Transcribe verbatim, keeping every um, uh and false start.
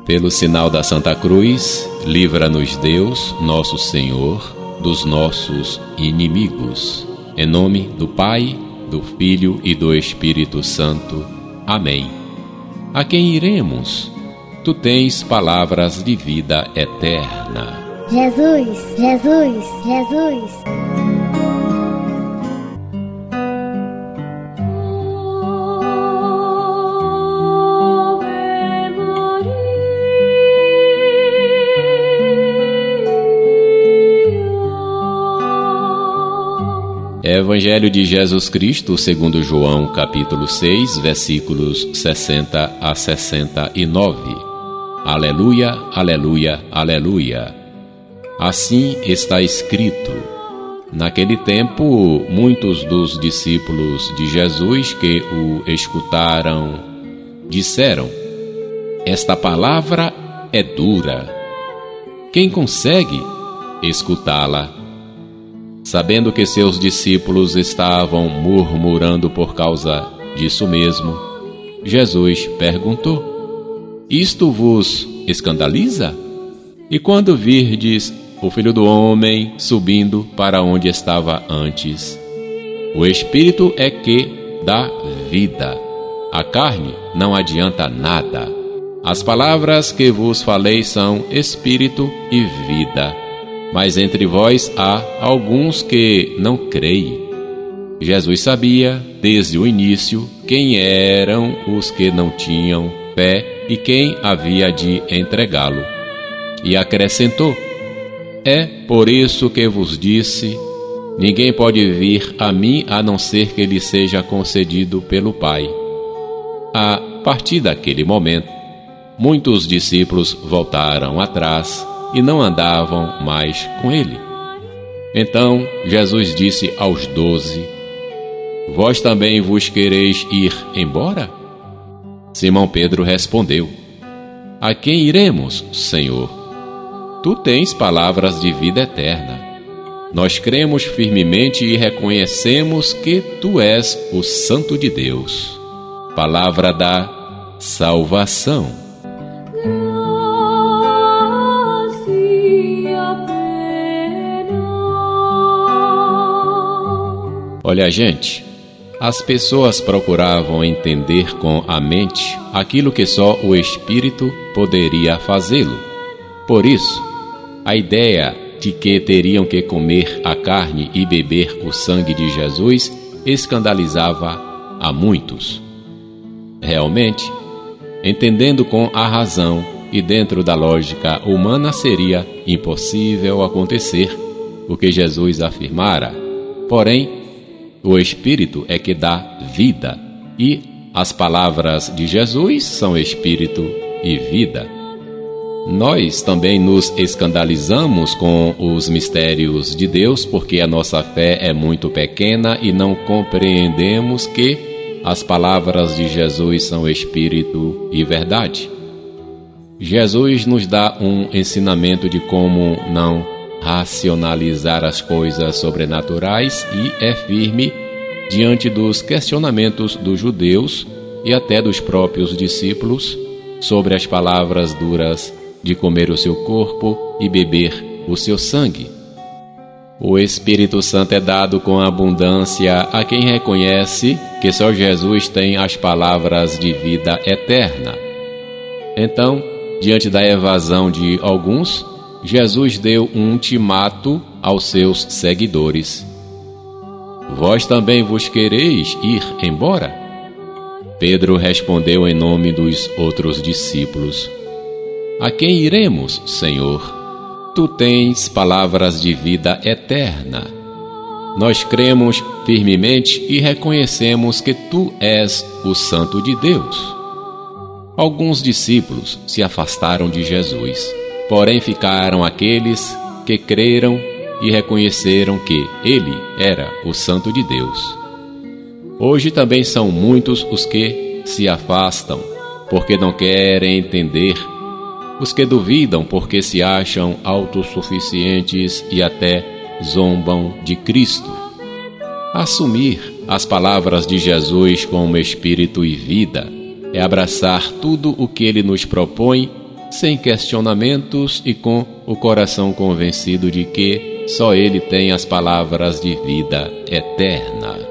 Pelo sinal da Santa Cruz, livra-nos Deus, nosso Senhor, dos nossos inimigos. Em nome do Pai, do Filho e do Espírito Santo. Amém. A quem iremos? Tu tens palavras de vida eterna. Jesus, Jesus, Jesus. Evangelho de Jesus Cristo, segundo João, capítulo seis, versículos sessenta a sessenta e nove. Aleluia, aleluia, aleluia. Assim está escrito. Naquele tempo, muitos dos discípulos de Jesus que o escutaram disseram: esta palavra é dura. Quem consegue escutá-la? Sabendo que seus discípulos estavam murmurando por causa disso mesmo, Jesus perguntou: isto vos escandaliza? E quando virdes o Filho do Homem subindo para onde estava antes? O Espírito é que dá vida, a carne não adianta nada. As palavras que vos falei são Espírito e vida. Mas entre vós há alguns que não creem. Jesus sabia, desde o início, quem eram os que não tinham fé e quem havia de entregá-lo. E acrescentou: é por isso que vos disse, ninguém pode vir a mim a não ser que lhe seja concedido pelo Pai. A partir daquele momento, muitos discípulos voltaram atrás e não andavam mais com ele. Então Jesus disse aos doze: vós também vos quereis ir embora? Simão Pedro respondeu: a quem iremos, Senhor? Tu tens palavras de vida eterna. Nós cremos firmemente e reconhecemos que tu és o Santo de Deus. Palavra da salvação. Olha, gente, as pessoas procuravam entender com a mente aquilo que só o Espírito poderia fazê-lo. Por isso, a ideia de que teriam que comer a carne e beber o sangue de Jesus escandalizava a muitos. Realmente, entendendo com a razão e dentro da lógica humana, seria impossível acontecer o que Jesus afirmara. Porém, o Espírito é que dá vida, e as palavras de Jesus são Espírito e vida. Nós também nos escandalizamos com os mistérios de Deus, porque a nossa fé é muito pequena e não compreendemos que as palavras de Jesus são Espírito e verdade. Jesus nos dá um ensinamento de como não racionalizar as coisas sobrenaturais e é firme diante dos questionamentos dos judeus e até dos próprios discípulos sobre as palavras duras de comer o seu corpo e beber o seu sangue. O Espírito Santo é dado com abundância a quem reconhece que só Jesus tem as palavras de vida eterna. Então, diante da evasão de alguns, Jesus deu um ultimato aos seus seguidores: vós também vos quereis ir embora? Pedro respondeu em nome dos outros discípulos: a quem iremos, Senhor? Tu tens palavras de vida eterna. Nós cremos firmemente e reconhecemos que tu és o Santo de Deus. Alguns discípulos se afastaram de Jesus. Porém ficaram aqueles que creram e reconheceram que Ele era o Santo de Deus. Hoje também são muitos os que se afastam, porque não querem entender, os que duvidam porque se acham autossuficientes e até zombam de Cristo. Assumir as palavras de Jesus como Espírito e vida é abraçar tudo o que Ele nos propõe sem questionamentos e com o coração convencido de que só Ele tem as palavras de vida eterna.